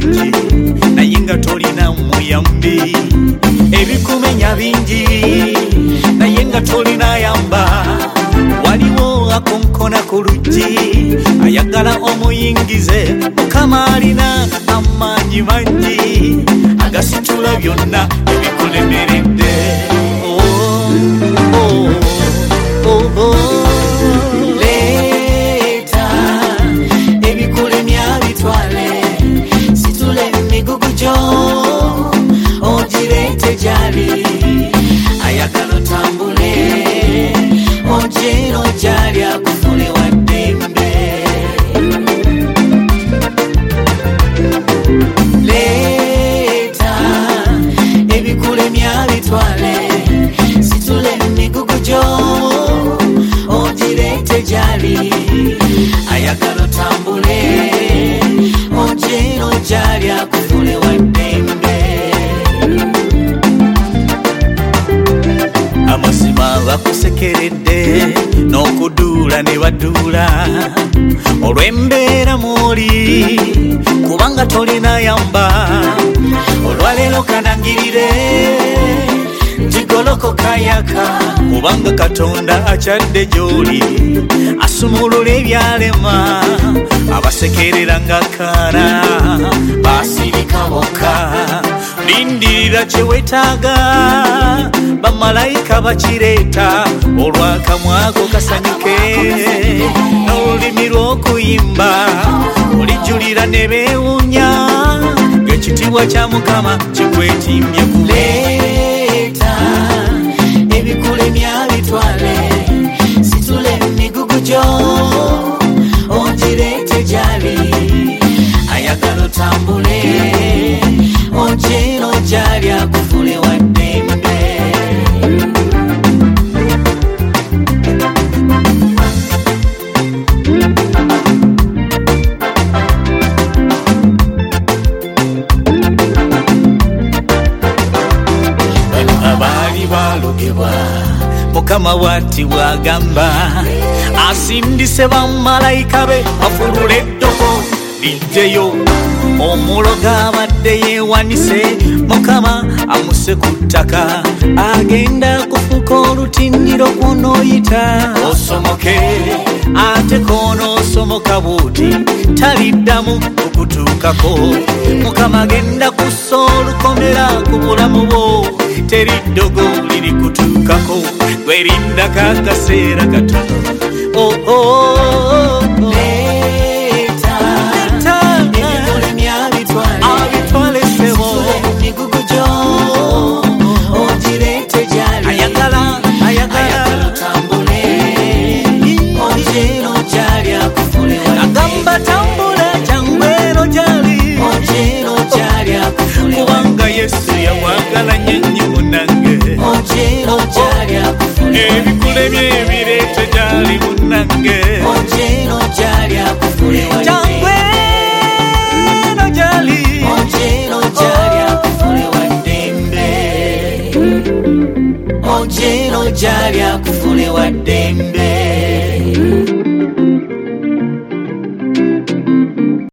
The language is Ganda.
bingi naye nga tolina muyambi, ebikumenya bingi naye nga tolina yamba. Waliwo akonkona ku luggi ayagala omuyingize, Mukama alina amaanyi mangi agasitula byonna ebikulemeredde. Leeta ebikulemya bitwale, situla emigugu gyo ogireete gy'ali, ayagala otambule ojeno gy'ali akufune wa ddembe. Leeta ebikulemya bitwale, situla emigugu gyo ogireete gy'ali, ayagala otambule ojeno gy'ali akufune wa ddembe. Amazima bakusekeredde n'okuduula ne baduula olw'embeera mw'oli, kubanga tolina yamba. Olwaleero kanangirire nti golokoka yaka, kubanga Katonda akyadde gy'oli asumulula ebyalema. Abasekerera nga kaana basirika bokka, lindirira kye weetaaga, bamalayika bakireeta, olw'akamwako kasanyuke n'olulimi lw'okuyimba, olijjulira ne beewuunya ng'ekitiibwa kya Mukama kikwetimbye ku. Leeta ebikulemya bitwale, situla emigugu gyo ogireete gy'ali, ayagala otambule ojeno gy'ali akufune wa ddembe. Bano abaali baalogebwa Mukama bw'ati bw'agamba, asindise bamalayika be bafulula eddogo lijjeyo, omuloga abadde yeewanise Mukama amuse ku ttaka, agenda kufuka olutinniro kw'onooyita osomoke, ate koonoosomoka bw'oti taliddamu okutuukako. Mukama agenda kussa olukomera ku bulamu bwo, teri ddogo liri kutuukako, gwerindako akaseera katono. Leeta ebikulemya bitwale, sebo emigugu gyo ogireete gy'ali, ayagala otambule ojeno gy'ali akufune wa ddembe. Agamba tambula jangu eno gy'ali, ojeno gy'ali akufune wa ddembe, kubanga Yesu yamwagala nnyo munnange, ojeno gy'ali akufune wa ddembe. Ebikulemya ebireete gy'ali munnange, ojeno gy'ali akufune wa ddembe. Jangu eno gy'ali, ojeno gy'ali akufune wa ddembe, ojeno gy'ali akufune wa ddembe.